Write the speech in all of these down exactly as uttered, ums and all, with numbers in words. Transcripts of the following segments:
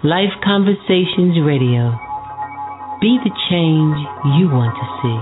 Life Conversations Radio. Be the change you want to see.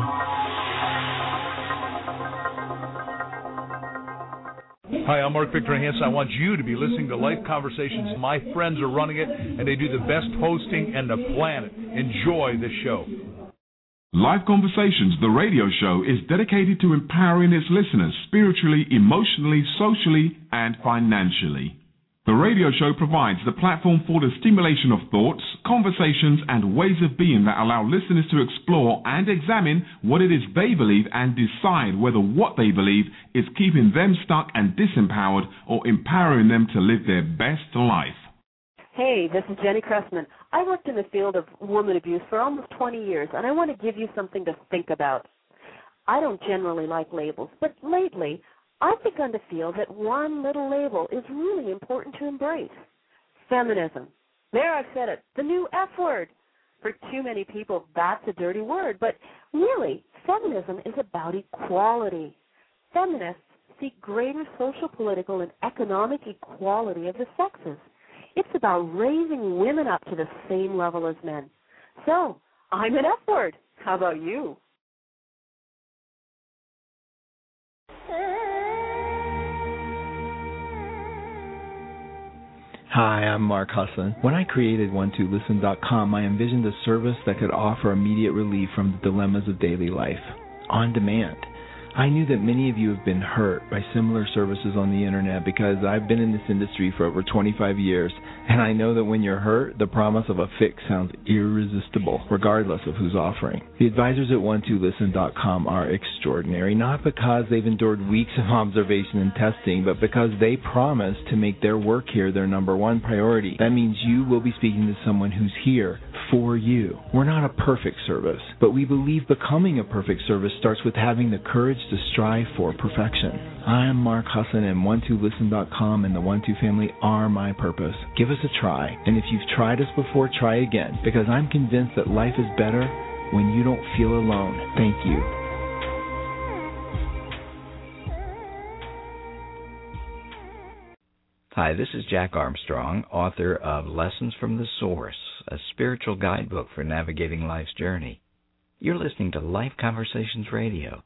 Hi, I'm Mark Victor Hansen. I want you to be listening to Life Conversations. My friends are running it, and they do the best hosting in the planet. Enjoy the show. Life Conversations, the radio show, is dedicated to empowering its listeners spiritually, emotionally, socially, and financially. The radio show provides the platform for the stimulation of thoughts, conversations, and ways of being that allow listeners to explore and examine what it is they believe and decide whether what they believe is keeping them stuck and disempowered or empowering them to live their best life. Hey, this is Jenny Cressman. I worked in the field of woman abuse for almost twenty years, and I want to give you something to think about. I don't generally like labels, but lately I've begun to feel that one little label is really important to embrace. Feminism. There, I've said it. The new F word. For too many people, that's a dirty word, but really, feminism is about equality. Feminists seek greater social, political, and economic equality of the sexes. It's about raising women up to the same level as men. So, I'm an F word. How about you? Hi, I'm Mark Husson. When I created one two listen dot com, I envisioned a service that could offer immediate relief from the dilemmas of daily life, on demand. I knew that many of you have been hurt by similar services on the internet because I've been in this industry for over twenty-five years, and I know that when you're hurt, the promise of a fix sounds irresistible, regardless of who's offering. The advisors at one two listen dot com are extraordinary, not because they've endured weeks of observation and testing, but because they promise to make their work here their number one priority. That means you will be speaking to someone who's here for you. We're not a perfect service, but we believe becoming a perfect service starts with having the courage to strive for perfection. I am Mark Husson, and one two listen dot com and the one two family are my purpose. Give us a try, and if you've tried us before, try again, because I'm convinced that life is better when you don't feel alone. Thank you. Hi, this is Jack Armstrong, author of Lessons from the Source, a spiritual guidebook for navigating life's journey. You're listening to Life Conversations Radio.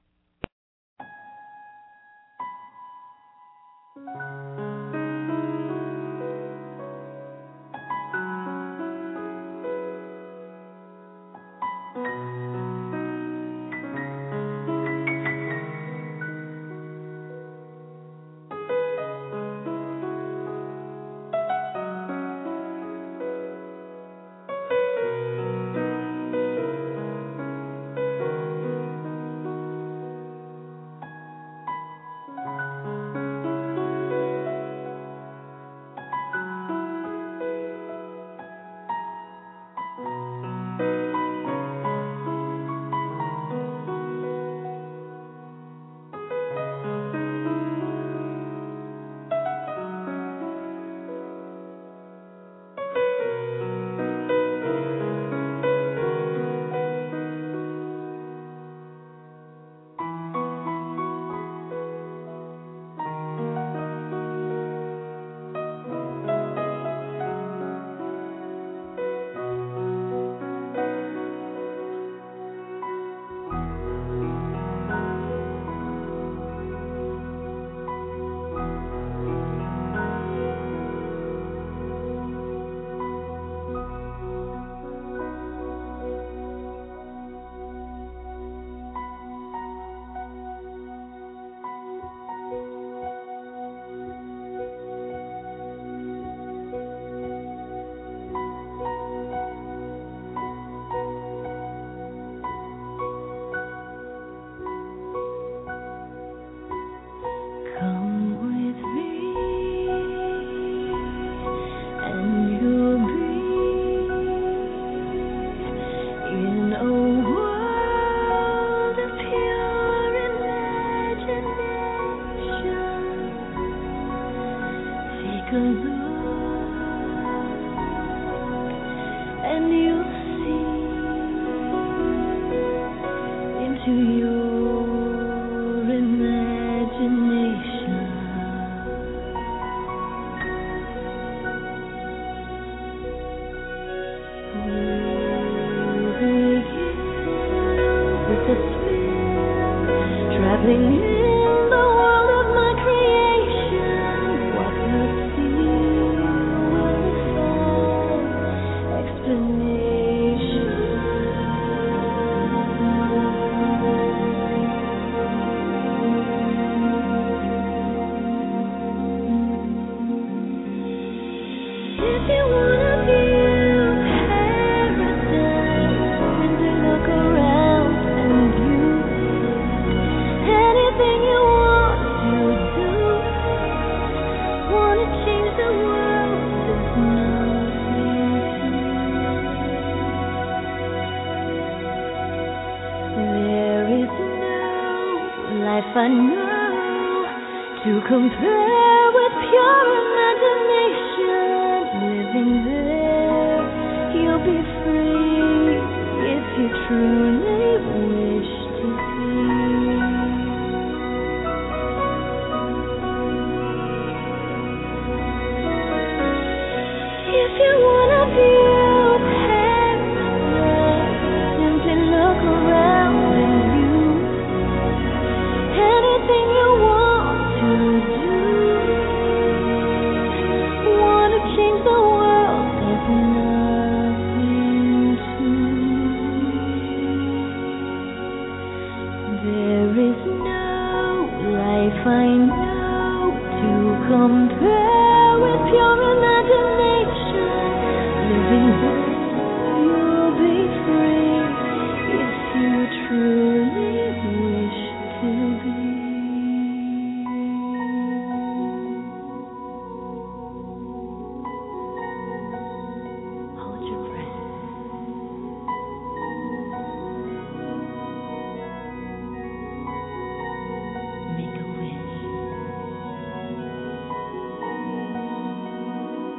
I know to compare with pure imagination. Living there, you'll be free if you truly wish to be. If you wanna view paradise, simply look around and you. Anything you want to do, wanna change the world, there's nothing to. There is no life I know to compare with pure imagination. Living there, you'll be free if you truly wish to be. Hold your breath. Make a wish.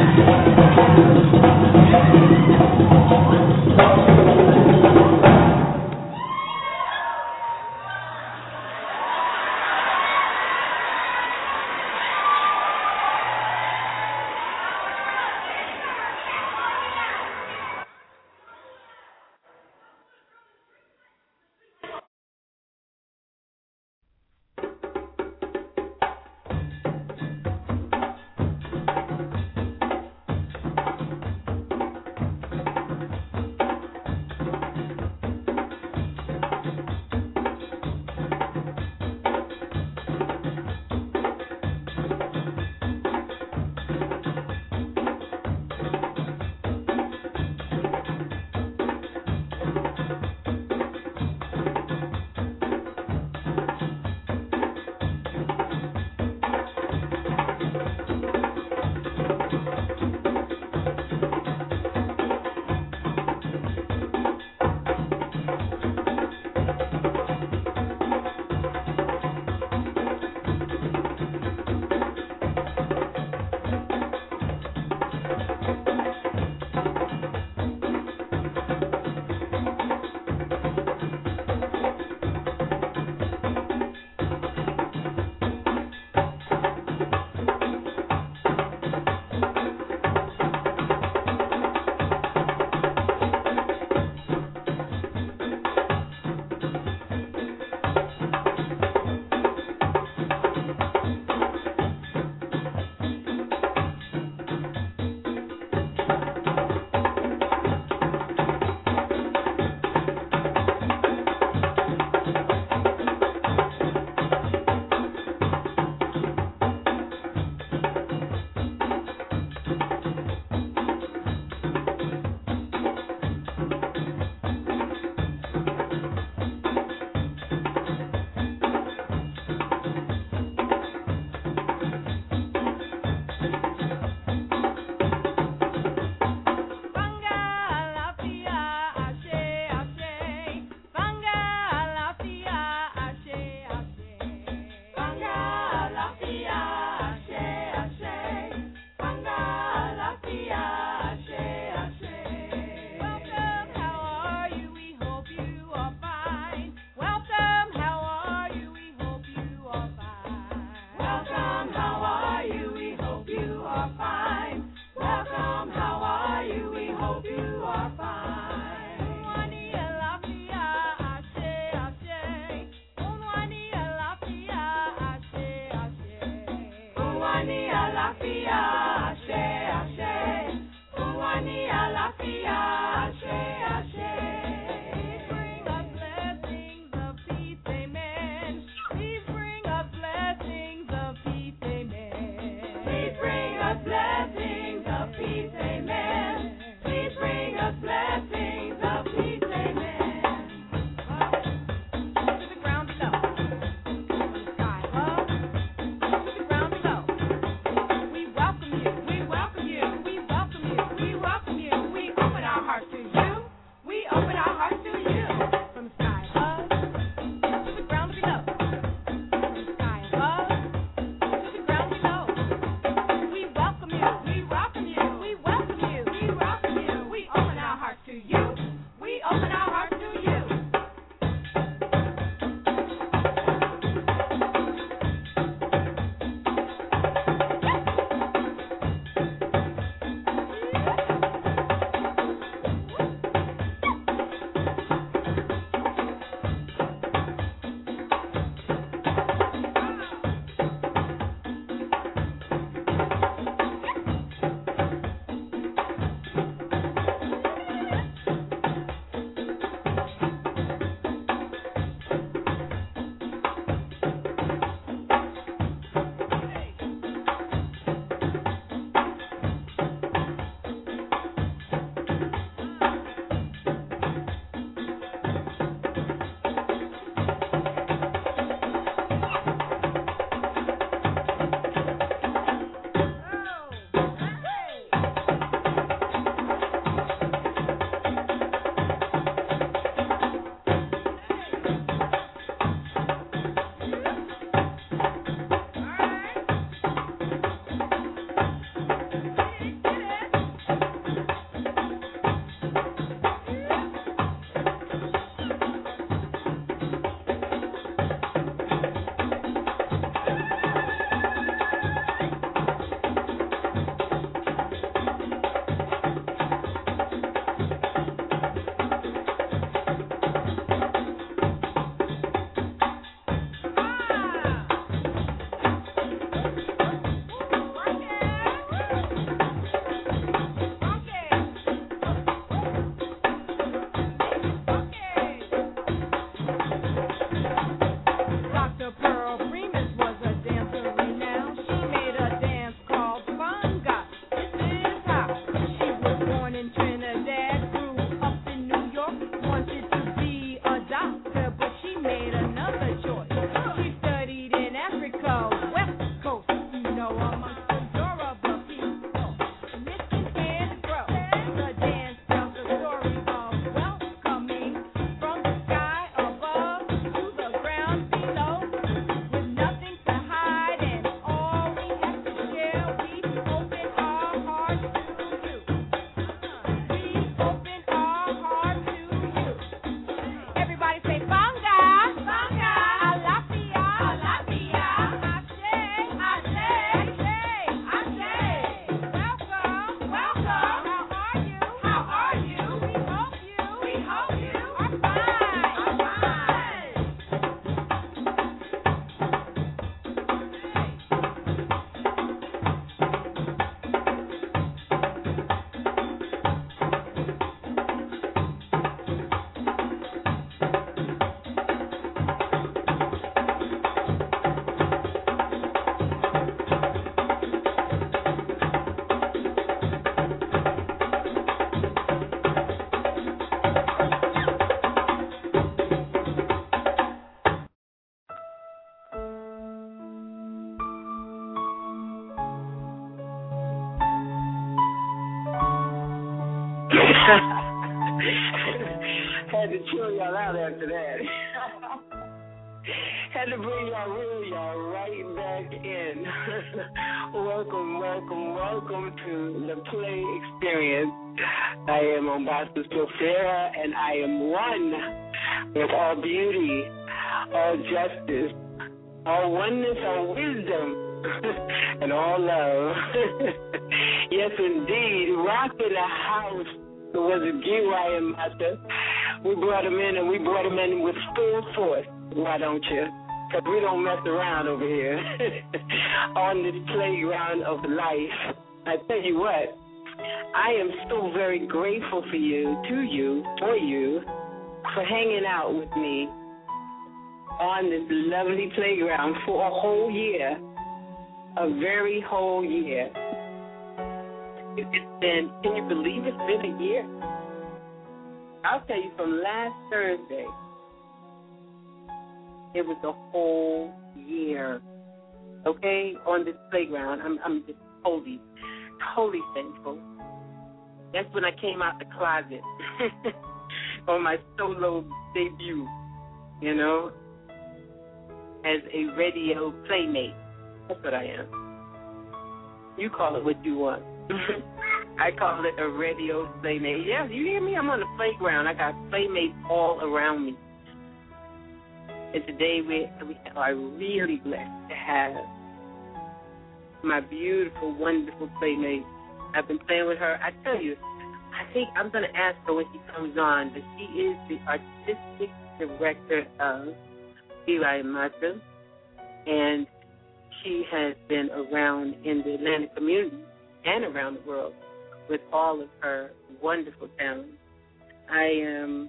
We welcome Had to chill y'all out after that. Had to bring y'all real y'all right back in. Welcome, welcome, welcome to the Play Experience. I am Mombasa Sofia, and I am one with all beauty, all justice, all oneness, all wisdom, and all love. Yes, indeed. Rock in the house. It was a G Y M master. We brought him in, and we brought him in with full force. Why don't you? Because we don't mess around over here on this playground of life. I tell you what, I am so very grateful for you, to you, for you, for hanging out with me on this lovely playground for a whole year, a very whole year. It's been, can you believe it's been a year? I'll tell you, from last Thursday, it was a whole year, okay, on this playground. I'm, I'm just totally, totally thankful. That's when I came out the closet on my solo debut, you know, as a radio playmate. That's what I am. You call it what you want. I call it a radio playmate. Yeah, you hear me? I'm on the playground. I got playmates all around me. And today we, we are really blessed to have my beautiful, wonderful playmate. I've been playing with her. I tell you, I think I'm going to ask her when she comes on, but she is the artistic director of Eli Mata, and she has been around in the Atlanta community and around the world with all of her wonderful talents. I am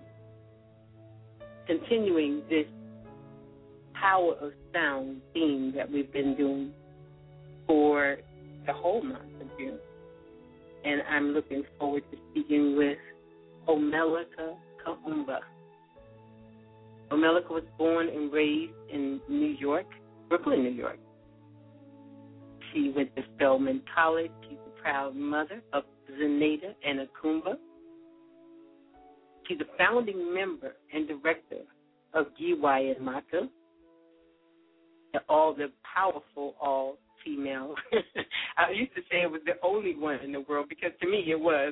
continuing this Power of Sound theme that we've been doing for the whole month of June. And I'm looking forward to speaking with Omelika Kaumba. Omelika was born and raised in New York, Brooklyn, New York. She went to Spelman College. She's a proud mother of Zenata and Akumba. She's a founding member and director of G Y N Mata, all the powerful all-female. I used to say it was the only one in the world because to me it was.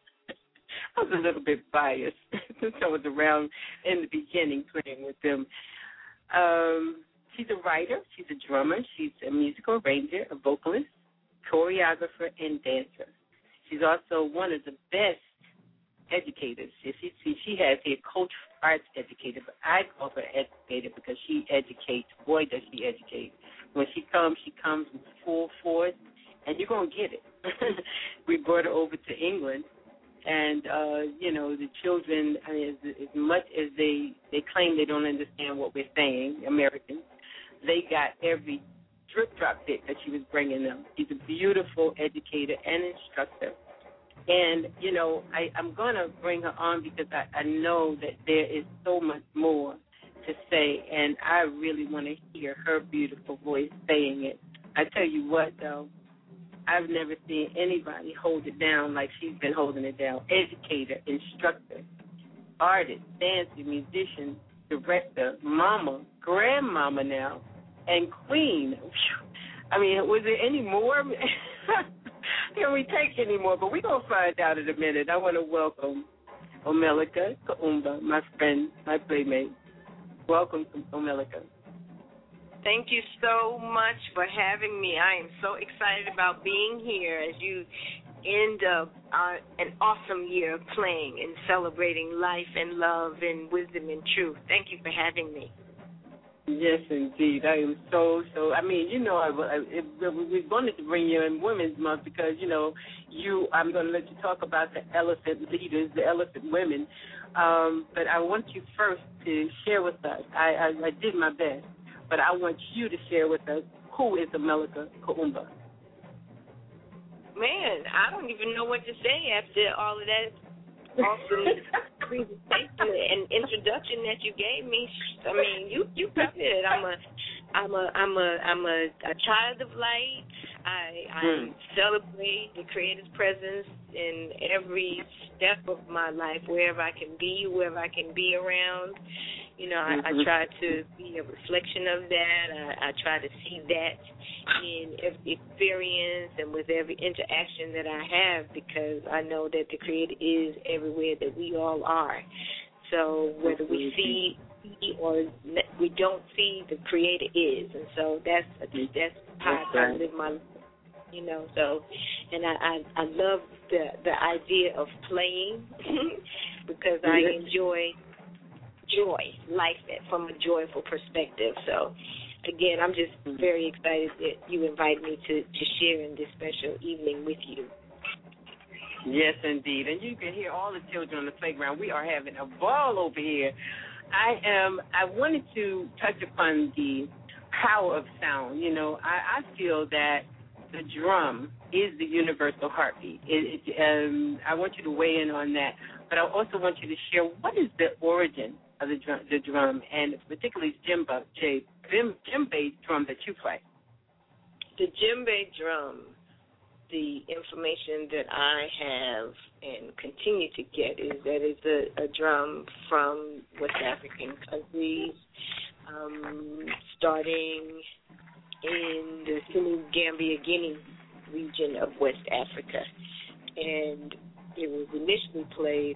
I was a little bit biased since I was around in the beginning playing with them. Um, she's a writer. She's a drummer. She's a musical arranger, a vocalist, choreographer, and dancer. She's also one of the best educators. She, she, she has a coach arts educator, but I call her educator because she educates. Boy, does she educate. When she comes, she comes with full force, and you're going to get it. We brought her over to England, and, uh, you know, the children, I mean, as, as much as they, they claim they don't understand what we're saying, Americans, they got every drip-drop bit that she was bringing them. She's a beautiful educator and instructor. And, you know, I, I'm going to bring her on because I, I know that there is so much more to say, and I really want to hear her beautiful voice saying it. I tell you what, though, I've never seen anybody hold it down like she's been holding it down. Educator, instructor, artist, dancer, musician, director, mama, grandmama now, and queen. I mean, was there any more? Can we take any more? But we're going to find out in a minute. I want to welcome Omelika Kaumba, my friend, my playmate. Welcome, Omelika. Thank you so much for having me. I am so excited about being here as you end up uh, an awesome year of playing and celebrating life and love and wisdom and truth. Thank you for having me. Yes, indeed. I am so, so, I mean, you know, I, I, it, we wanted to bring you in Women's Month because, you know, you, I'm going to let you talk about the elephant leaders, the elephant women. Um, but I want you first to share with us. I, I, I did my best, but I want you to share with us who is Omelika Kaumba. Man, I don't even know what to say after all of that awesome presentation and introduction that you gave me. I mean, you you covered it. I'm a I'm a I'm a I'm a, a child of light. I, I mm. celebrate the Creator's presence in every step of my life, wherever I can be, whoever I can be around. You know, I, mm-hmm. I try to be a reflection of that. I, I try to see that in every experience and with every interaction that I have, because I know that the Creator is everywhere that we all are. So whether we see or we don't see, the Creator is, and so that's that's how I try to live my life. You know, so, and I, I, I love the the idea of playing because I enjoy joy, life from a joyful perspective. So, again, I'm just very excited that you invited me to, to share in this special evening with you. Yes, indeed. And you can hear all the children on the playground. We are having a ball over here. I am. I wanted to touch upon the power of sound. You know, I, I feel that the drum is the universal heartbeat. It, it, um, I want you to weigh in on that, but I also want you to share what is the origin of the drum, the drum and particularly djembe, J, djembe drum that you play. The djembe drum, the information that I have and continue to get is that it's a, a drum from West African countries, um, starting in the Senegal, Guinea region of West Africa. And it was initially played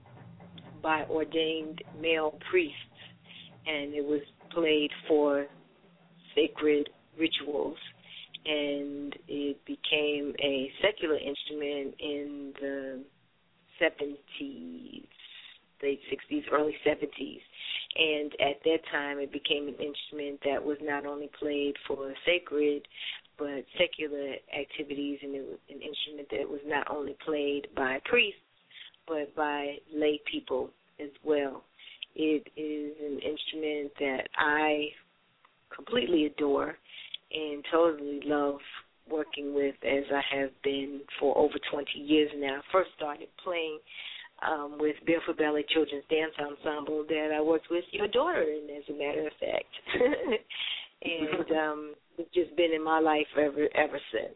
by ordained male priests, and it was played for sacred rituals. And it became a secular instrument in the seventies, late sixties, early seventies. And at that time, it became an instrument that was not only played for sacred but secular activities, and it was an instrument that was not only played by priests but by lay people as well. It is an instrument that I completely adore and totally love working with, as I have been for over twenty years now. I first started playing um, with Barefoot Ballet Children's Dance Ensemble that I worked with your daughter in, as a matter of fact. and um, it's just been in my life ever ever since.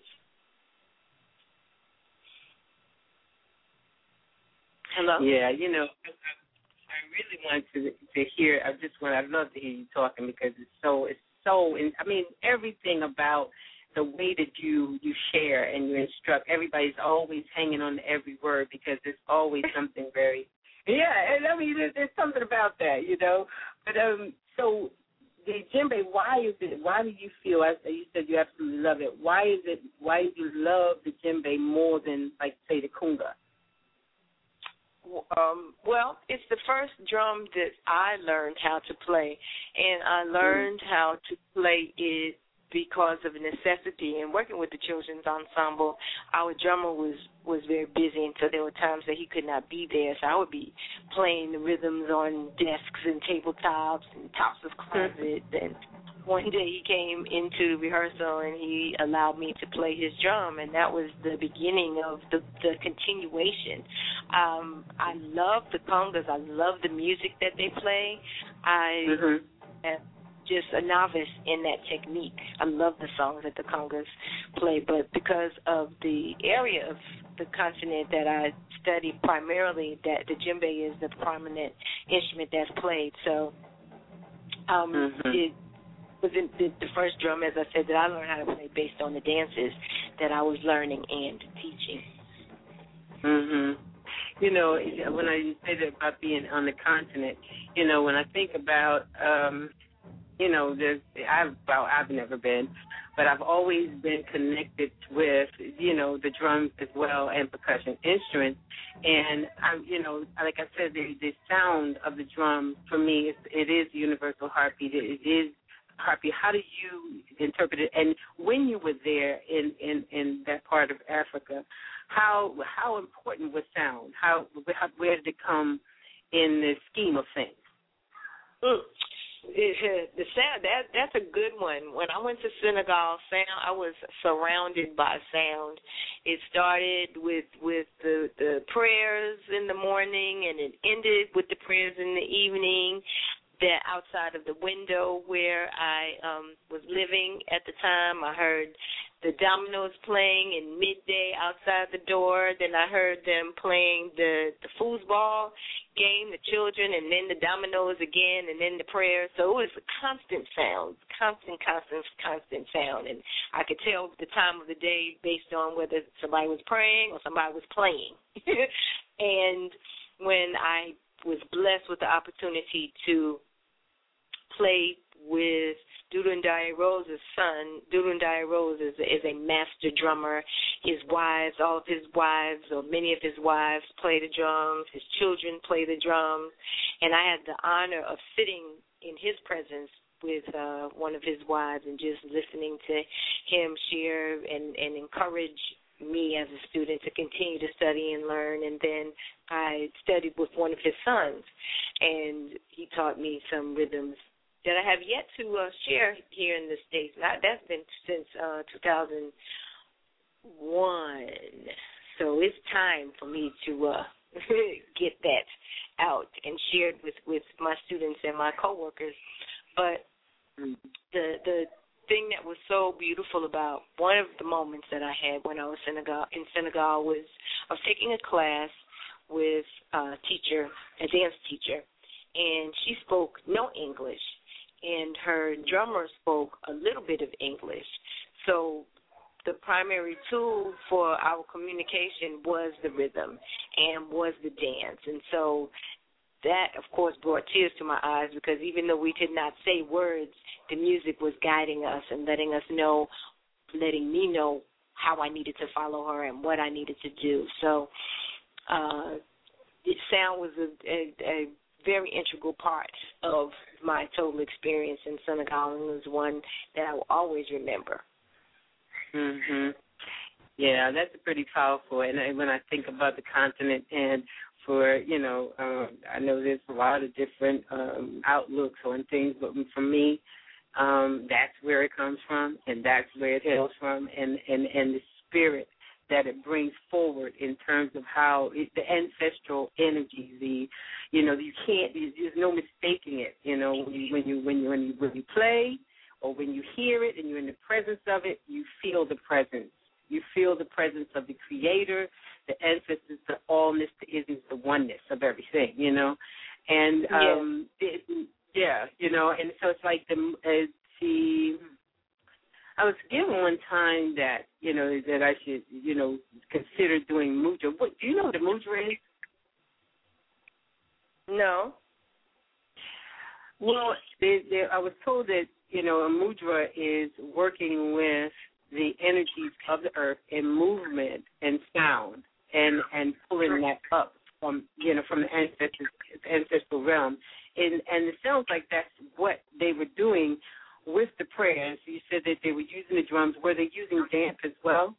Hello? Yeah, you know, I really want to to hear. I just want. I'd love to hear you talking because it's so. It's so. And I mean, everything about the way that you you share and you instruct. Everybody's always hanging on to every word because there's always something very. Yeah, and I mean, there's, there's something about that, you know. But um, so the djembe, why is it? Why do you feel? As you said, you absolutely love it. Why is it? Why do you love the djembe more than, like, say, the conga? Um, well, it's the first drum that I learned how to play, and I learned mm. how to play it because of necessity. And working with the children's ensemble, our drummer was, was very busy, and so there were times that he could not be there, so I would be playing the rhythms on desks and tabletops and tops of closets. Mm. And one day he came into rehearsal and he allowed me to play his drum, and that was the beginning of the, the continuation. Um, I love the congas. I love the music that they play. I mm-hmm. am just a novice in that technique. I love the songs that the congas play, but because of the area of the continent that I study primarily, that the djembe is the prominent instrument that's played. So um, mm-hmm. it was in the, the first drum, as I said, that I learned how to play based on the dances that I was learning and teaching. Mm-hmm. You know, when I say that about being on the continent, you know, when I think about, um, you know, there's, I've, well, I've never been, but I've always been connected with, you know, the drums as well and percussion instruments. And, I'm, you know, like I said, the, the sound of the drum, for me, it, it is the universal heartbeat. It, it is heartbeat. How do you interpret it? And when you were there in, in, in that part of Africa, how how important was sound? How, how where did it come in the scheme of things? Mm. It, the sound that that's a good one. When I went to Senegal, sound I was surrounded by sound. It started with with the the prayers in the morning, and it ended with the prayers in the evening. That outside of the window where I um, was living at the time, I heard the dominoes playing in midday outside the door. Then I heard them playing the, the foosball game, the children, and then the dominoes again, and then the prayer. So it was a constant sound, constant, constant, constant sound. And I could tell the time of the day based on whether somebody was praying or somebody was playing. And when I was blessed with the opportunity to play with Dudu Ndiaye Rose's son. Dudu Ndiaye Rose is, is a master drummer. His wives, all of his wives, or many of his wives, play the drums. His children play the drums. And I had the honor of sitting in his presence with uh, one of his wives and just listening to him share and, and encourage me as a student to continue to study and learn. And then I studied with one of his sons, and he taught me some rhythms that I have yet to uh, share here in the States. Not, that's been since uh, two thousand one. So it's time for me to uh, get that out and share it with, with my students and my coworkers. But the the thing that was so beautiful about one of the moments that I had when I was Senegal, in Senegal was I was taking a class with a teacher, a dance teacher, and she spoke no English. And her drummer spoke a little bit of English. So the primary tool for our communication was the rhythm and was the dance. And so that, of course, brought tears to my eyes because even though we did not say words, the music was guiding us and letting us know, letting me know how I needed to follow her and what I needed to do. So uh, the sound was a, a, a very integral part of my total experience in Senegal, and was one that I will always remember. Mhm. Yeah, that's pretty powerful. And when I think about the continent, and for you know, um, I know there's a lot of different um, outlooks on things, but for me, um, that's where it comes from, and that's where it hails from, and and and the spirit that it brings forward in terms of how it, the ancestral energy, the, you know, you can't, there's no mistaking it. You know, when you when you when you when you, when you play or when you hear it and you're in the presence of it, you feel the presence. You feel the presence of the Creator, the ancestors, the allness, the isness, the oneness of everything. You know, and um, yeah. It, yeah, you know, and so it's like the uh, the. I was given one time that, you know, that I should, you know, consider doing mudra. What, do you know what a mudra is? No. Well, they, they, I was told that, you know, a mudra is working with the energies of the earth in movement and sound and, and pulling that up from, you know, from the ancestral, ancestral realm. And, and it sounds like that's what they were doing with the prayers. You said that they were using the drums. Were they using dance as well?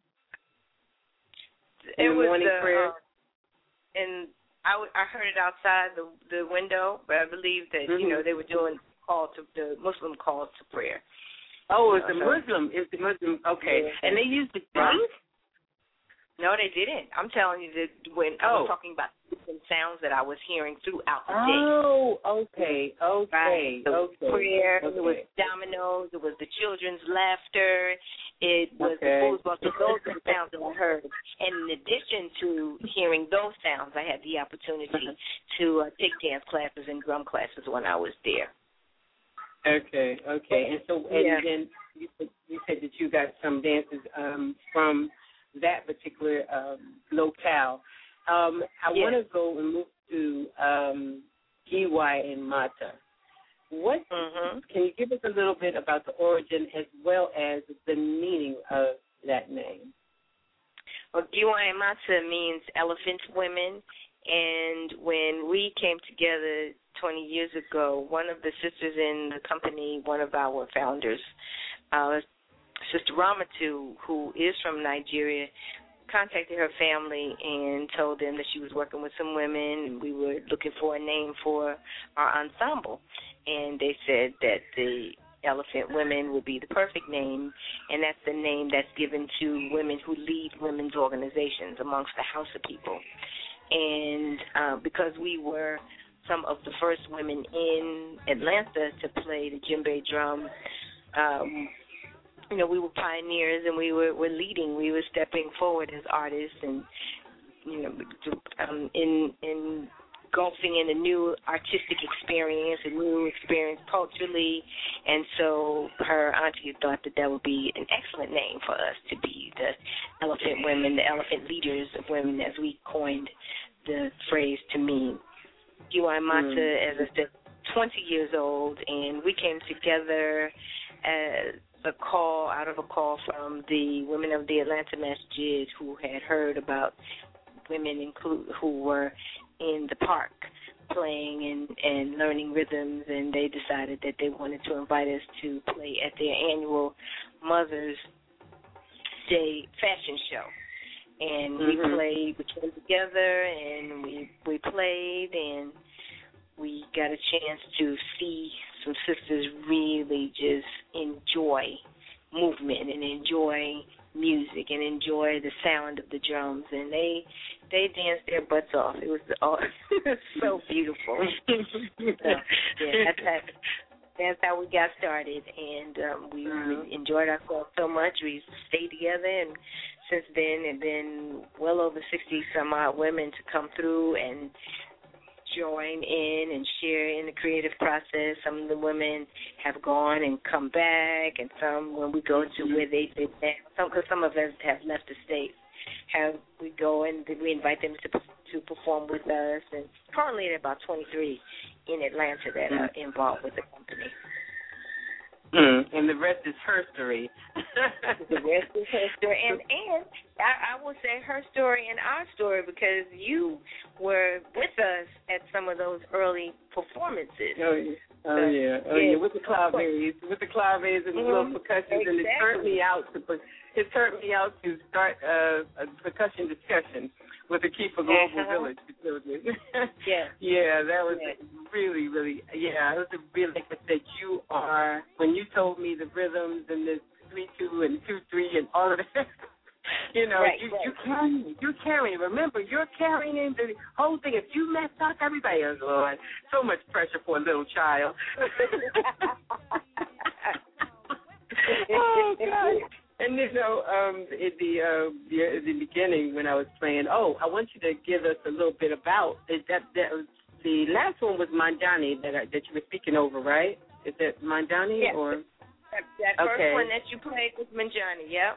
It in the was morning the, prayer? Uh, and I, w- I heard it outside the the window, but I believe that, mm-hmm. you know, they were doing call to the Muslim calls to prayer. Oh, it's the Muslim. It's the Muslim. Okay. Yeah. And they used the drums? No, they didn't. I'm telling you that when I was talking about different sounds that I was hearing throughout the day. Oh, okay, okay, right. There was okay. prayer, okay. There was dominoes, there was the children's laughter, it was okay. the foosball. So those are the sounds that I heard. And in addition to hearing those sounds, I had the opportunity to uh, take dance classes and drum classes when I was there. Okay, okay. And so, and yeah. then you, you said that you got some dances um, from that particular um, locale. Um, I yes. want to go and move to um, Giwai and Mata. What mm-hmm. can you give us a little bit about the origin as well as the meaning of that name? Well, Giwai and Mata means elephant women, and when we came together twenty years ago, one of the sisters in the company, one of our founders, uh, Sister Ramatu, who is from Nigeria, contacted her family and told them that she was working with some women and we were looking for a name for our ensemble. And they said that the Elephant Women would be the perfect name, and that's the name that's given to women who lead women's organizations amongst the Hausa people. And uh, because we were some of the first women in Atlanta to play the djembe drum, um, you know, we were pioneers and we were, were leading. We were stepping forward as artists and, you know, um, in in engulfing in a new artistic experience, a new experience culturally. And so her auntie thought that that would be an excellent name for us to be the Elephant Women, the Elephant Leaders of Women, as we coined the phrase to mean. G Y Mata, mm. as I said, twenty years old, and we came together as a call, out of a call from the women of the Atlanta Masjid who had heard about women include, who were in the park playing and, and learning rhythms, and they decided that they wanted to invite us to play at their annual Mother's Day fashion show. And we mm-hmm. played, we came together, and we we played, and we got a chance to see some sisters really just enjoy movement and enjoy music and enjoy the sound of the drums, and they they danced their butts off. It was oh, so beautiful. So, yeah, that's how, that's how we got started, and um, we, we enjoyed ourselves so much. We stayed together, and since then, have been well over sixty some odd women to come through and join in and share in the creative process. Some of the women have gone and come back, and some, when we go to where they did that, some, because some of us have left the States, have we go and we invite them to to perform with us. And currently there are about twenty-three in Atlanta that are involved with the company. Mm, and the rest is her story. The rest is her story. And, and I, I will say her story and our story, because you were with us at some of those early performances. Oh, yeah. Oh, so, yeah. Oh, yeah. yeah. With the claves, with the claves and the mm-hmm. little percussions. Exactly. And it turned me out to put, it turned me out to start uh, a percussion discussion with the Key for Global uh-huh. Village. yeah. Yeah, that was yeah. really, really, yeah, it was a really, like I said, you are, when you told me the rhythms and the three two and two three and all of that, you know, right, you, right. you carry, you're carrying, remember, you're carrying the whole thing. If you mess up, everybody else, Lord, so much pressure for a little child. Oh, God. And, you know, um, at the, uh, the the beginning when I was playing, oh, I want you to give us a little bit about, it, that, that was, the last one was Manjani that I, that you were speaking over, right? Is that Manjani? Yes. Or? That, that first okay. one that you played was Manjani, yep.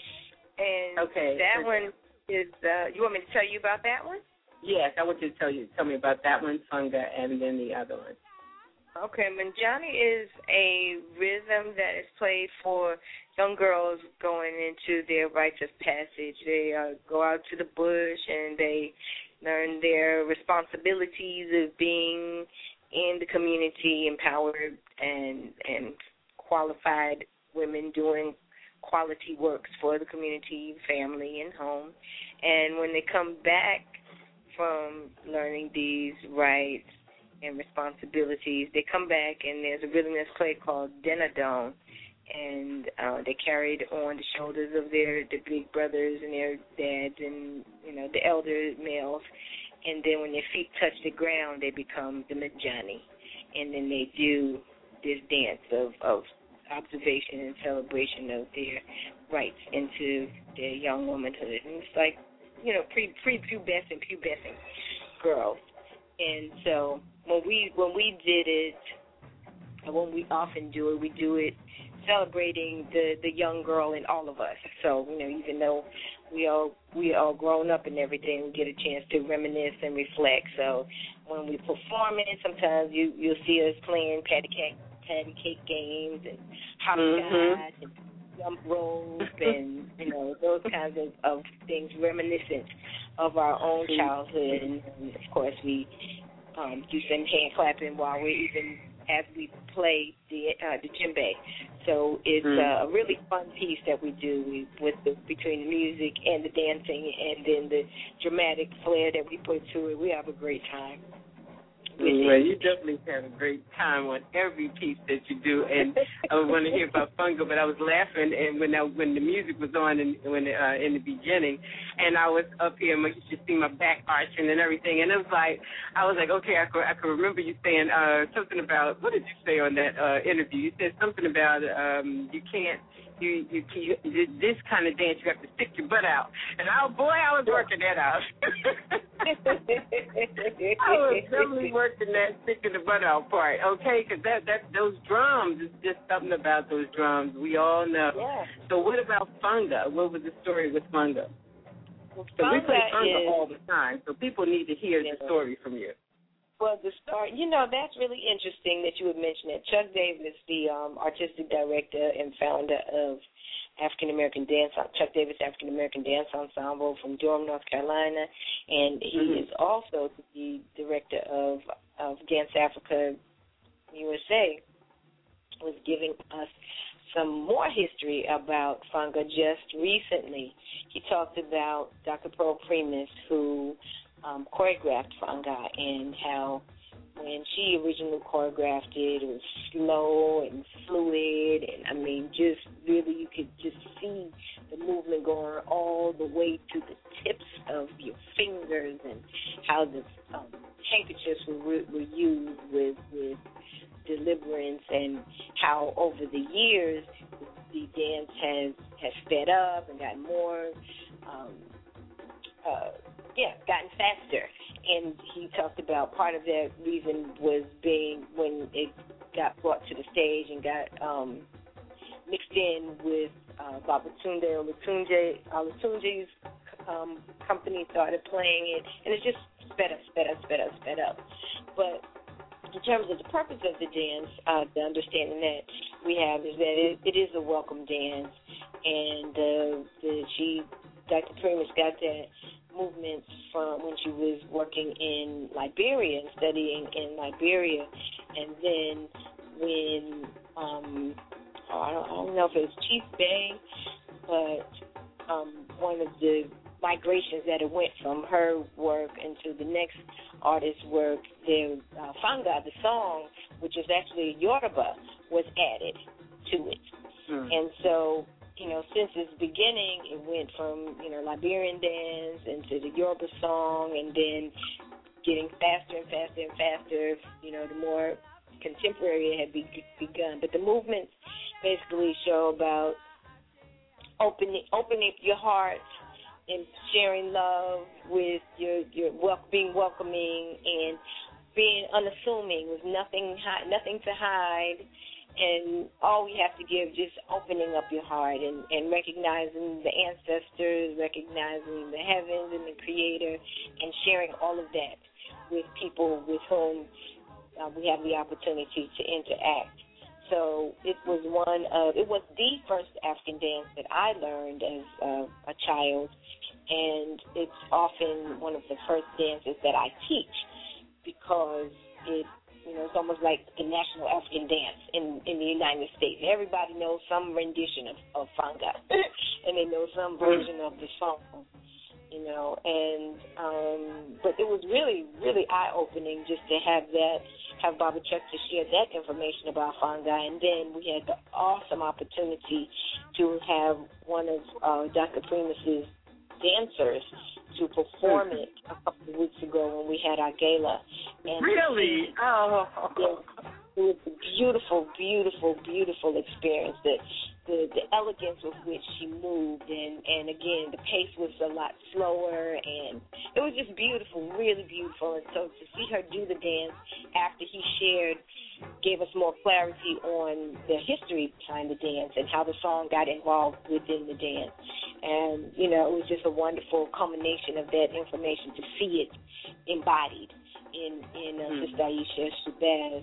And okay. that one is, uh, you want me to tell you about that one? Yes, I want you to tell you tell me about that one, Funga, and then the other one. Okay, Manjani is a rhythm that is played for young girls going into their rites of passage. They uh, go out to the bush and they learn their responsibilities of being in the community, empowered and and qualified women doing quality works for the community, family, and home. And when they come back from learning these rights and responsibilities, they come back and there's a rhythm that's played called Denadon, and uh, they carried on the shoulders of their the big brothers and their dads and, you know, the elder males, and then when their feet touch the ground, they become the Manjani, and then they do this dance of, of observation and celebration of their rights into their young womanhood. And it's like, you know, pre pre pubescent pubescent girls. And so when we when we did it, and when we often do it, we do it celebrating the, the young girl in all of us. So, you know, even though we all we all grown up and everything, we get a chance to reminisce and reflect. So when we perform it, sometimes you you'll see us playing patty cake patty cake games and hopscotch mm-hmm. and jump rope and, you know, those kinds of, of things reminiscent of our own childhood. And, and of course, we um, do some hand clapping while we're even as we play the uh, the djembe. So it's mm-hmm. uh, a really fun piece that we do we, with the, between the music and the dancing and then the dramatic flair that we put to it. We have a great time. Well, you definitely have a great time on every piece that you do, and I want to hear about Funga, but I was laughing and when I, when the music was on in, when uh, in the beginning, and I was up here, and you should see my back arching and everything, and it was like, I was like, okay, I could, I could remember you saying uh, something about, what did you say on that uh, interview? You said something about um, you can't, You, you, you, this kind of dance, you have to stick your butt out. And oh boy, I was working that out. I was definitely working that sticking the butt out part, okay? Because that, that, those drums, is just something about those drums. We all know. Yeah. So what about Funga? What was the story with Funga? Well, so we play Funga is, all the time, so people need to hear yeah. the story from you. Well, the start, you know, that's really interesting that you would mention it. Chuck Davis, the um, artistic director and founder of African American Dance, Chuck Davis African American Dance Ensemble from Durham, North Carolina, and he mm-hmm. is also the director of of Dance Africa U S A, was giving us some more history about Funga just recently. He talked about Doctor Pearl Primus, who Um, choreographed Funga, and how when she originally choreographed it, it was slow and fluid, and I mean, just really you could just see the movement going all the way to the tips of your fingers, and how the um, handkerchiefs were, were used with, with deliverance, and how over the years the dance has, has sped up and gotten more um, uh, Yeah, gotten faster. And he talked about part of that reason was being when it got brought to the stage and got um, mixed in with uh, Babatunde or Latunde. Uh, Latunde's um, company started playing it, and it just sped up, sped up, sped up, sped up. But in terms of the purpose of the dance, uh, the understanding that we have is that it, it is a welcome dance, and uh, the, she, Doctor Primus got that movement from when she was working in Liberia and studying in Liberia, and then when um, oh, I, don't, I don't know if it was Chief Bay, but um, one of the migrations that it went from her work into the next artist's work, the uh, Funga, the song, which is actually Yoruba, was added to it, mm. and so. You know, since its beginning, it went from, you know, Liberian dance into the Yoruba song, and then getting faster and faster and faster, you know, the more contemporary it had be- begun. But the movements basically show about opening opening up your heart and sharing love with your, your wel- being welcoming and being unassuming with nothing hi- nothing to hide. And all we have to give, just opening up your heart and, and recognizing the ancestors, recognizing the heavens and the Creator, and sharing all of that with people with whom uh, we have the opportunity to interact. So it was one of, it was the first African dance that I learned as uh, a child, and it's often one of the first dances that I teach because it You know, it's almost like the national African dance in, in the United States. Everybody knows some rendition of, of Funga, and they know some version of the song, you know. And um, but it was really, really eye-opening just to have that, have Baba Chuck to share that information about Funga. And then we had the awesome opportunity to have one of uh, Doctor Primus's dancers to perform it a couple of weeks ago when we had our gala. And really? Oh. It was a beautiful, beautiful, beautiful experience. The, the the elegance with which she moved, and, and again, the pace was a lot slower, and it was just beautiful, really beautiful. And so to see her do the dance after he shared gave us more clarity on the history behind the dance and how the song got involved within the dance. And, you know, it was just a wonderful culmination of that information to see it embodied in, in uh, mm. Sister Aisha Shabazz.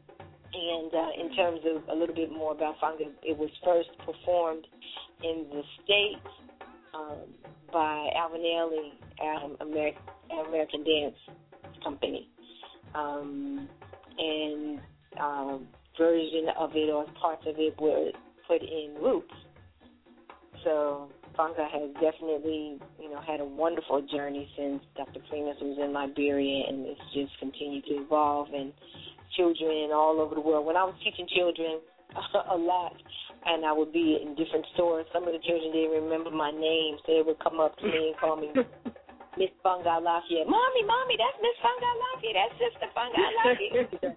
And uh, in terms of a little bit more about Funga, it was first performed in the States um, by Alvin Ailey, um, American, American Dance Company. Um, and um, version of it or parts of it were put in Roots. So Funga has definitely, you know, had a wonderful journey since Doctor Primus was in Liberia, and it's just continued to evolve. And children all over the world. When I was teaching children a lot, and I would be in different stores, some of the children didn't remember my name, so they would come up to me and call me Miss Funga Lafayette. Mommy, Mommy, that's Miss Funga Lafayette. That's Sister Funga Lafayette.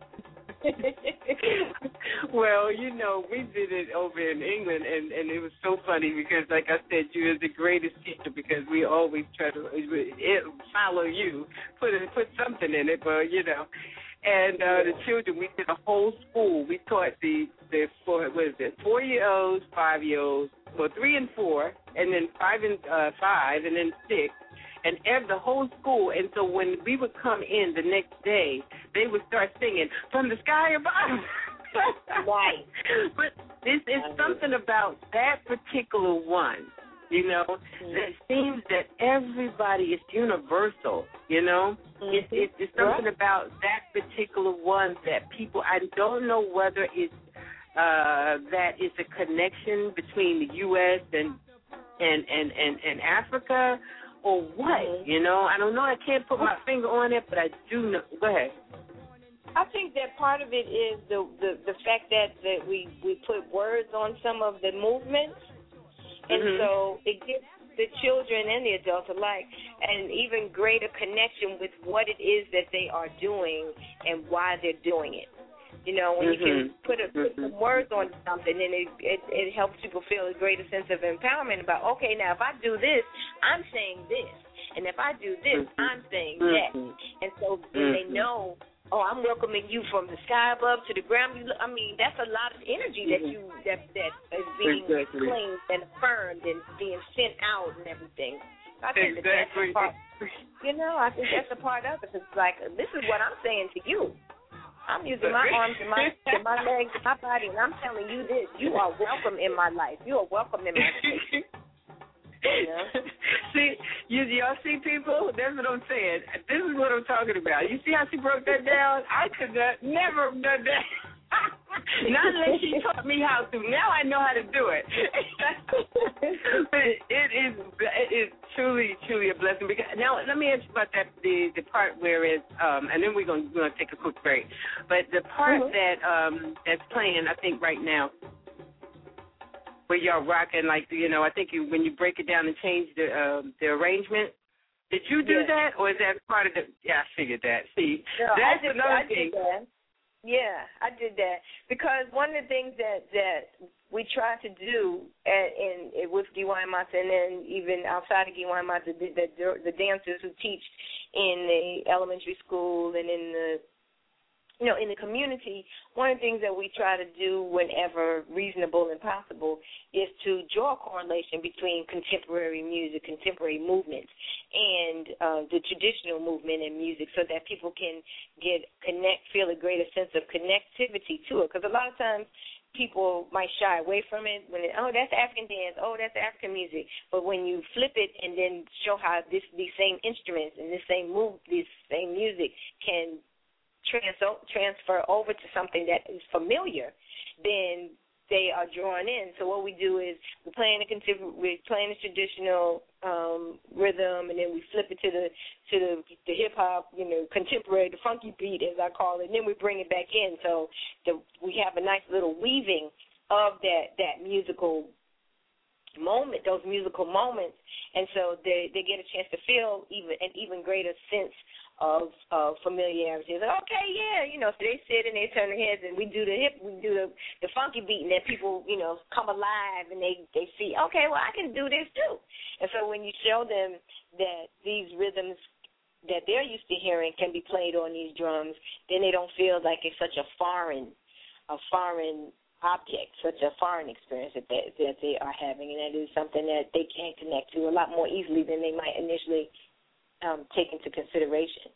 Well, you know, we did it over in England, and, and it was so funny because, like I said, you are the greatest teacher because we always try to it, follow you, put it, put something in it, but, you know. And uh, the children, we did a whole school. We taught the, the four, what is it, four-year-olds, five-year-olds, well, three and four, and then five and uh, five, and then six. And every, the whole school, and so when we would come in the next day, they would start singing, From the Sky Above. Right. But this is something about that particular one, you know, mm-hmm. that seems that everybody is universal, you know. Mm-hmm. It, it, it's something right. about that particular one that people, I don't know whether it's uh, that it's a connection between the U S and, and, and, and, and Africa, or what, mm-hmm. you know? I don't know. I can't put my finger on it, but I do know. Go ahead. I think that part of it is the the, the fact that, that we, we put words on some of the movements, and mm-hmm. so it gives the children and the adults alike an even greater connection with what it is that they are doing and why they're doing it. You know, when mm-hmm. you can put, a, put some words on something, then it, it it helps people feel a greater sense of empowerment about, okay, now if I do this, I'm saying this. And if I do this, mm-hmm. I'm saying that. And so when mm-hmm. they know, oh, I'm welcoming you from the sky above to the ground, you, I mean, that's a lot of energy that you that, that is being exactly. claimed and affirmed and being sent out and everything. I think exactly. that that's a part, you know, I think that's a part of it. It's like, this is what I'm saying to you. I'm using my arms and my and my legs and my body, and I'm telling you this. You are welcome in my life. You are welcome in my life. Yeah. See, you, y'all see, people? That's what I'm saying. This is what I'm talking about. You see how she broke that down? I could not, never have done that. Not unless she taught me how to. Now I know how to do it. But it is it is truly, truly a blessing. Because now let me ask you about that the, the part where it's um, and then we're gonna we're gonna take a quick break. But the part mm-hmm. that um, that's playing, I think right now, where y'all rocking, like, you know, I think you when you break it down and change the uh, the arrangement. Did you do yes. that, or is that part of the? Yeah, I figured that. See, no, that's I did, another I thing. Did that. Yeah, I did that because one of the things that, that we try to do at, in, in with Giwayamata and then even outside of Giwayamata, the, the, the dancers who teach in the elementary school and in the you know in the community, one of the things that we try to do whenever reasonable and possible is to draw a correlation between contemporary music, contemporary movements, and uh, the traditional movement in music, so that people can get connect, feel a greater sense of connectivity to it. Because a lot of times people might shy away from it when it, oh, that's African dance, oh, that's African music. But when you flip it and then show how this these same instruments and this same move, this same music can trans transfer over to something that is familiar, then they are drawn in. So what we do is we're playing the we're playing the traditional um, rhythm, and then we flip it to the to the, the hip hop, you know, contemporary, the funky beat, as I call it. And then we bring it back in. So the, we have a nice little weaving of that that musical moment, those musical moments, and so they they get a chance to feel even an even greater sense of uh, familiarity. It's like, okay, yeah, you know, so they sit and they turn their heads and we do the hip, we do the, the funky beat, and then people, you know, come alive and they, they see, okay, well, I can do this too. And so when you show them that these rhythms that they're used to hearing can be played on these drums, then they don't feel like it's such a foreign, a foreign object, such a foreign experience that they, that they are having, and that is something that they can connect to a lot more easily than they might initially Um, take into consideration.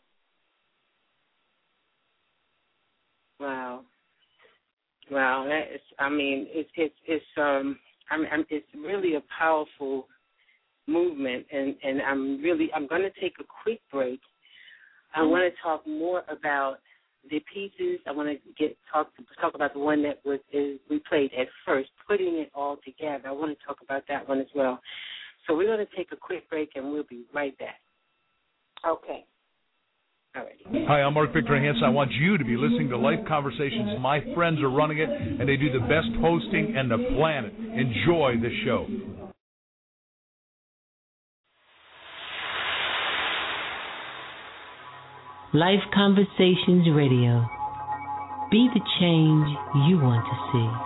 Wow, wow! That is, I mean, it's it's it's um, I'm, I'm it's really a powerful movement, and, and I'm really I'm going to take a quick break. I want to talk more about the pieces. I want to get talk talk about the one that was is, we played at first, putting it all together. I want to talk about that one as well. So we're going to take a quick break, and we'll be right back. Okay. All right. Hi, I'm Mark Victor Hansen. I want you to be listening to Life Conversations. My friends are running it, and they do the best hosting on the planet. Enjoy the show. Life Conversations Radio. Be the change you want to see.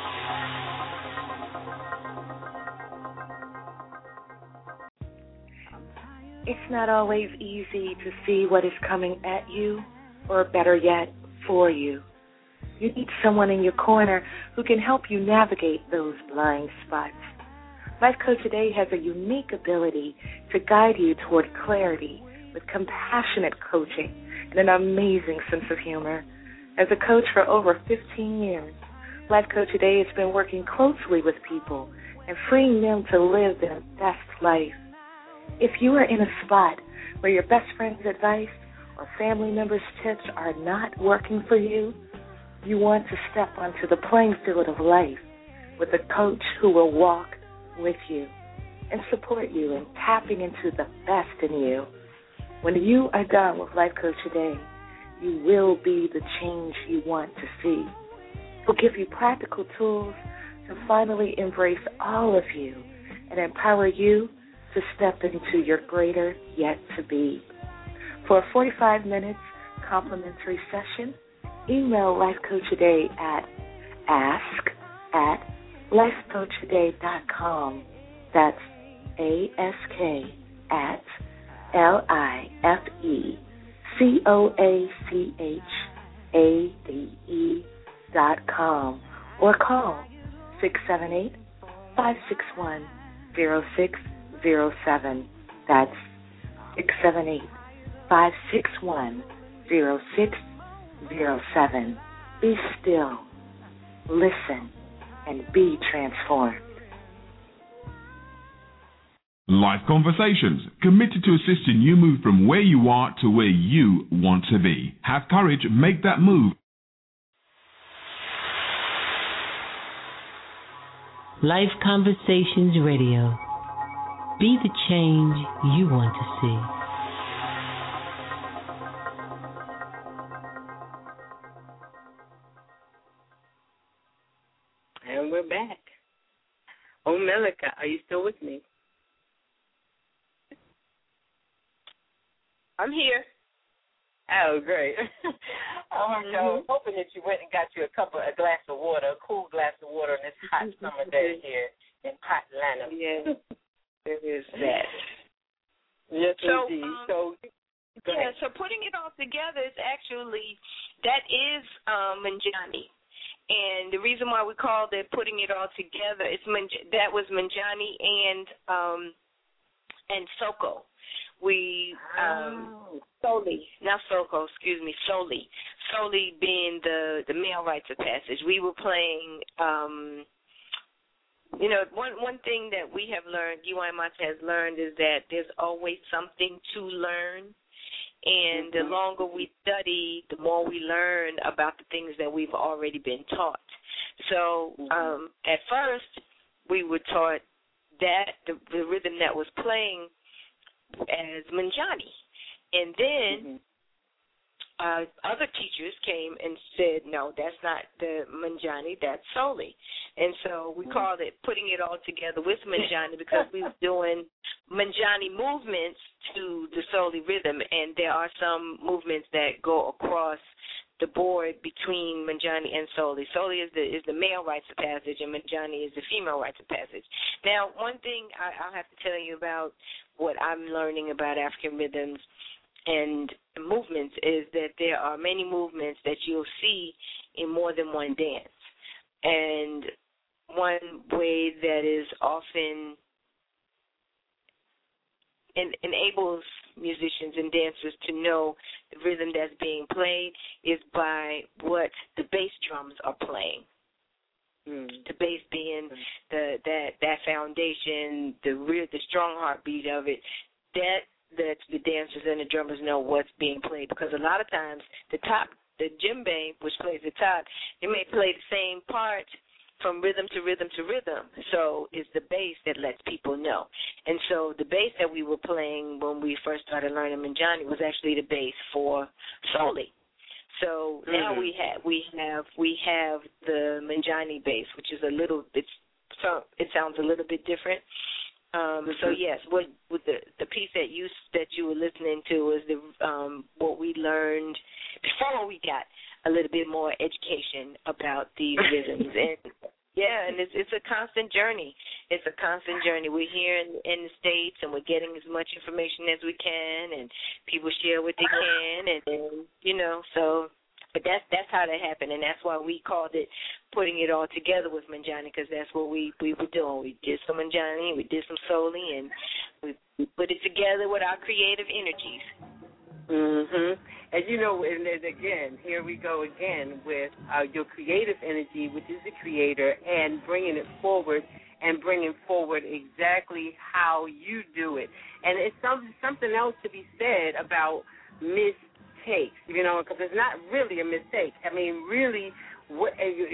It's not always easy to see what is coming at you, or better yet, for you. You need someone in your corner who can help you navigate those blind spots. Life Coach Today has a unique ability to guide you toward clarity with compassionate coaching and an amazing sense of humor. As a coach for over fifteen years, Life Coach Today has been working closely with people and freeing them to live their best life. If you are in a spot where your best friend's advice or family members' tips are not working for you, you want to step onto the playing field of life with a coach who will walk with you and support you in tapping into the best in you. When you are done with Life Coach Today, you will be the change you want to see. We'll give you practical tools to finally embrace all of you and empower you to step into your greater yet to be. For a forty-five minutes complimentary session, email Life Coach Today at ask at life coach today dot com. That's A S K at L I F E C O A C H A D E dot com, or call six seven eight, five six one, zero six zero seven. That's six seven eight, five six one, zero six zero seven. Be still, listen, and be transformed. Life Conversations, committed to assisting you move from where you are to where you want to be. Have courage, make that move. Life Conversations Radio. Be the change you want to see. And we're back. Oh, Melika, are you still with me? I'm here. Oh, great. Um, mm-hmm. I was hoping that you went and got you a cup of a glass of water, a cool glass of water on this hot summer day here in hot Atlanta. Yes, there is that. Yes, so, indeed. Um, so, yeah, so putting it all together is actually, that is um, Manjani. And the reason why we called it putting it all together is Manj- that was Manjani and um, and Soko. We um, oh, Soli, not Soko, excuse me, Soli. Soli being the the male rites of passage. We were playing. Um, you know, one one thing that we have learned, U I M A T has learned, is that there's always something to learn. And the longer we study, the more we learn about the things that we've already been taught. So um, at first, we were taught that the, the rhythm that was playing as Manjani. And then mm-hmm. uh, other teachers came and said, no, that's not the Manjani, that's Soli. And so we mm-hmm. called it putting it all together with Manjani because we were doing Manjani movements to the Soli rhythm, and there are some movements that go across the board between Manjani and Soli. Soli is the is the male rites of passage, and Manjani is the female rites of passage. Now, one thing I, I'll have to tell you about what I'm learning about African rhythms and movements is that there are many movements that you'll see in more than one dance. And one way that is often en- enables musicians and dancers to know the rhythm that's being played is by what the bass drums are playing. Mm. The bass being the that that foundation, the real, the strong heartbeat of it. That that the dancers and the drummers know what's being played, because a lot of times the top, the djembe, which plays the top, it may play the same part from rhythm to rhythm to rhythm. So it's the bass that lets people know. And so the bass that we were playing when we first started learning Manjani was actually the bass for Soli. So mm-hmm. now we have we have we have the Manjani bass, which is a little it's so it sounds a little bit different. Um, so yes, what with the the piece that you that you were listening to was the um, what we learned before we got a little bit more education about these rhythms. And yeah, and it's it's a constant journey. It's a constant journey. We're here in, in the States, and we're getting as much information as we can, and people share what they can, and, and you know, so. But that's that's how that happened, and that's why we called it putting it all together with Manjani, because that's what we, we were doing. We did some Manjani, we did some Soli, and we, we put it together with our creative energies. Mhm. And you know, and then again, here we go again with uh, your creative energy, which is the creator, and bringing it forward and bringing forward exactly how you do it. And it's some, something else to be said about mistakes, you know, because it's not really a mistake. I mean, really, what,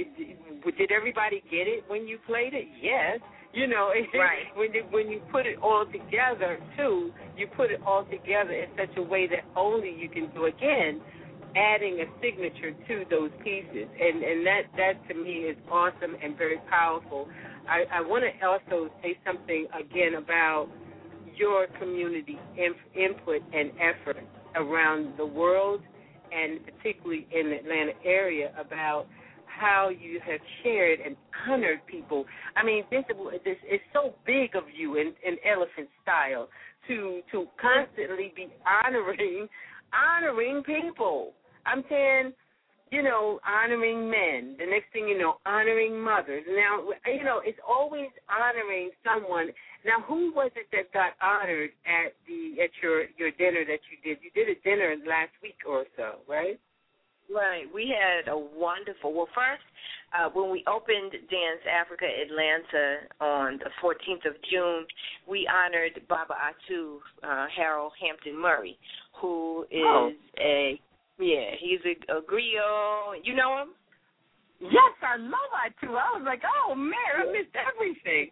did everybody get it when you played it? Yes. You know, right. when you, when you put it all together, too, you put it all together in such a way that only you can do, again, adding a signature to those pieces. And, and that, that, to me, is awesome and very powerful. I, I want to also say something, again, about your community inf- input and effort around the world, and particularly in the Atlanta area, about how you have shared and honored people. I mean, this, this is so big of you in, in elephant style to to constantly be honoring honoring people. I'm saying, you know, honoring men. The next thing you know, honoring mothers. Now, you know, it's always honoring someone. Now, who was it that got honored at the at your, your dinner that you did? You did a dinner last week or so, right? Right. We had a wonderful, well, first, uh, when we opened Dance Africa Atlanta on the fourteenth of June, we honored Baba Atu, uh, Harold Hampton Murray, who is oh. a, yeah, he's a, a griot. You know him? Yes, I love Atu. I was like, oh, man, I missed everything.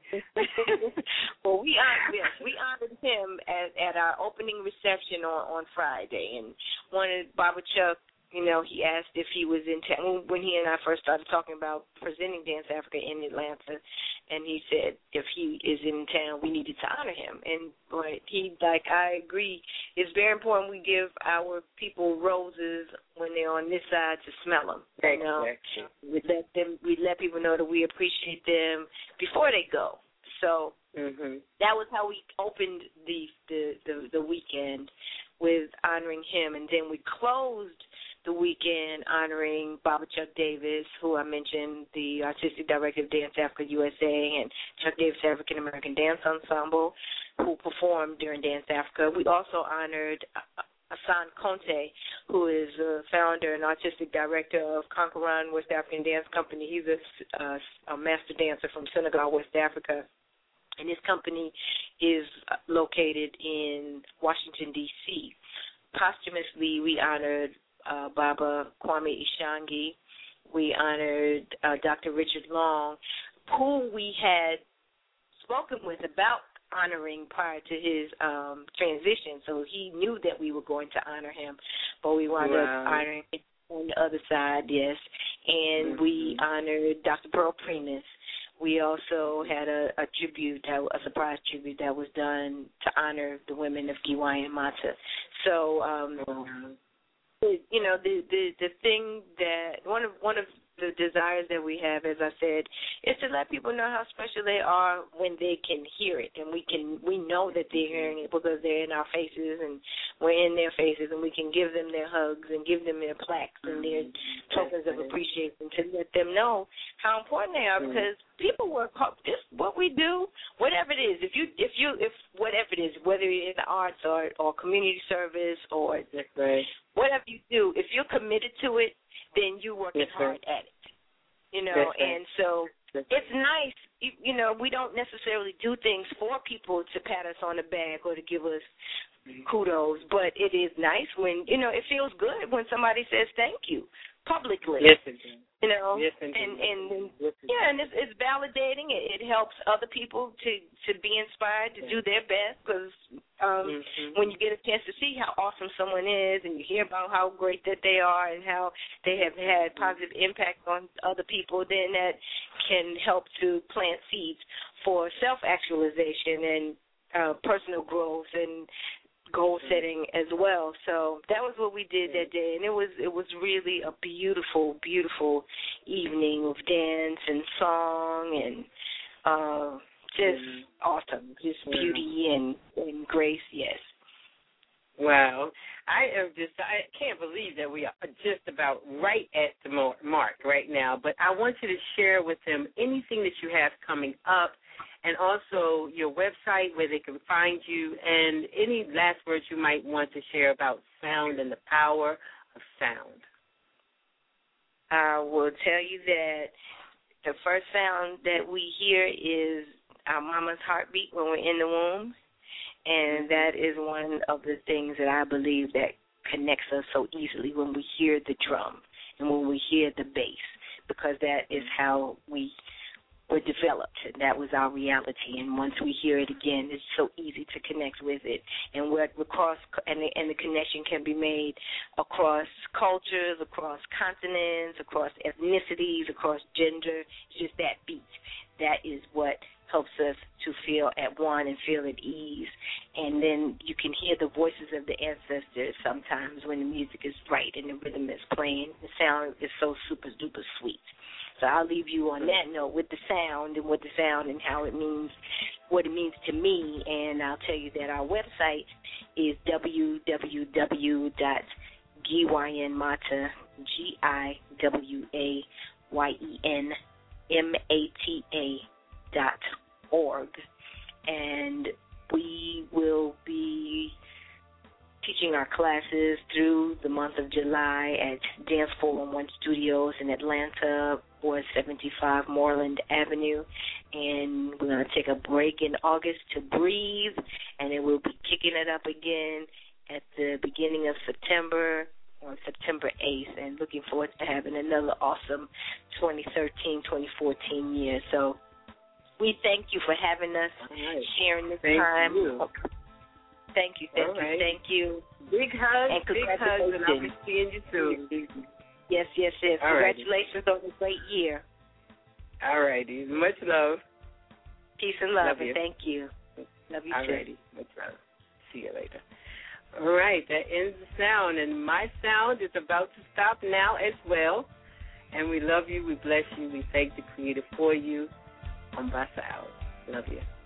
Well, we honored, yes, we honored him at, at our opening reception on, on Friday, and wanted Baba Chuck. You know, he asked if he was in town when he and I first started talking about presenting Dance Africa in Atlanta, and he said if he is in town, we needed to honor him. And boy, he like I agree. It's very important we give our people roses when they're on this side to smell them. You know, we let them, we let people know that we appreciate them before they go. So mm-hmm. that was how we opened the, the the the weekend, with honoring him, and then we closed the weekend honoring Baba Chuck Davis, who I mentioned, the Artistic Director of Dance Africa U S A, and Chuck Davis African American Dance Ensemble, who performed during Dance Africa. We also honored Hassan Conte, who is a founder and Artistic Director of Conqueran West African Dance Company. He's a, uh, a master dancer from Senegal, West Africa. And his company is located in Washington, D C Posthumously, we honored uh, Baba Kwame Ishangi. We honored uh, Doctor Richard Long, who we had spoken with about honoring prior to his um, transition. So he knew that we were going to honor him, but we wound wow. up honoring him on the other side, yes. And mm-hmm. we honored Doctor Pearl Primus. We also had a, a tribute, a surprise tribute that was done to honor the women of Giwa Mata. So, um, mm-hmm. you know, the, the the thing that one of one of the desires that we have, as I said, is to let people know how special they are when they can hear it, and we can we know that they're hearing it because they're in our faces and we're in their faces, and we can give them their hugs and give them their plaques and their tokens of appreciation to let them know how important they are, because people work hard. This what we do, whatever it is. If you if you if whatever it is, whether you're in the arts or or community service or whatever you do, if you're committed to it, then you working yes, hard at it, you know, yes, and so yes, it's nice, you, you know, we don't necessarily do things for people to pat us on the back or to give us kudos, but it is nice when, you know, it feels good when somebody says thank you. publicly. Yes, it does. You know, yes, and and, and yes, yeah, and it's, it's validating. It, it helps other people to, to be inspired to yes. do their best because um, mm-hmm. when you get a chance to see how awesome someone is and you hear about how great that they are and how they have had positive impact on other people, then that can help to plant seeds for self-actualization and uh, personal growth and goal setting as well. So that was what we did that day, and it was it was really a beautiful, beautiful evening of dance and song and uh, just mm. awesome, just beauty and, and grace. Yes. Wow, I am just I can't believe that we are just about right at the mark right now. But I want you to share with them anything that you have coming up. And also your website where they can find you, and any last words you might want to share about sound and the power of sound. I will tell you that the first sound that we hear is our mama's heartbeat when we're in the womb, and that is one of the things that I believe that connects us so easily when we hear the drum and when we hear the bass, because that is how we were developed, and that was our reality. And once we hear it again, it's so easy to connect with it. And we're across, and the, and the connection can be made across cultures, across continents, across ethnicities, across gender. It's just that beat. That is what helps us to feel at one and feel at ease. And then you can hear the voices of the ancestors sometimes when the music is right and the rhythm is playing. The sound is so super duper sweet. So I'll leave you on that note with the sound and with the sound and how it means, what it means to me. And I'll tell you that our website is w w w dot giwayenmata, G I W A Y E N M A T A dot org. And we will be teaching our classes through the month of July at Dance four one one Studios in Atlanta, four seventy-five Moreland Avenue. And we're going to take a break in August to breathe, and then we'll be kicking it up again at the beginning of September, on September eighth, and looking forward to having another awesome twenty thirteen twenty fourteen year. So we thank you for having us, right. sharing this thank time. You. Thank you, thank All you, right. thank you. Big hugs, and big hugs, and I'll be seeing you soon. Yes, yes, yes. All Congratulations righty. on a great year. All righty. Much love. Peace and love, love and you. thank you. Love you All too. righty. Much love. See you later. All right, that ends the sound, and my sound is about to stop now as well. And we love you, we bless you, we thank the Creator for you. Umbasa out. Love you.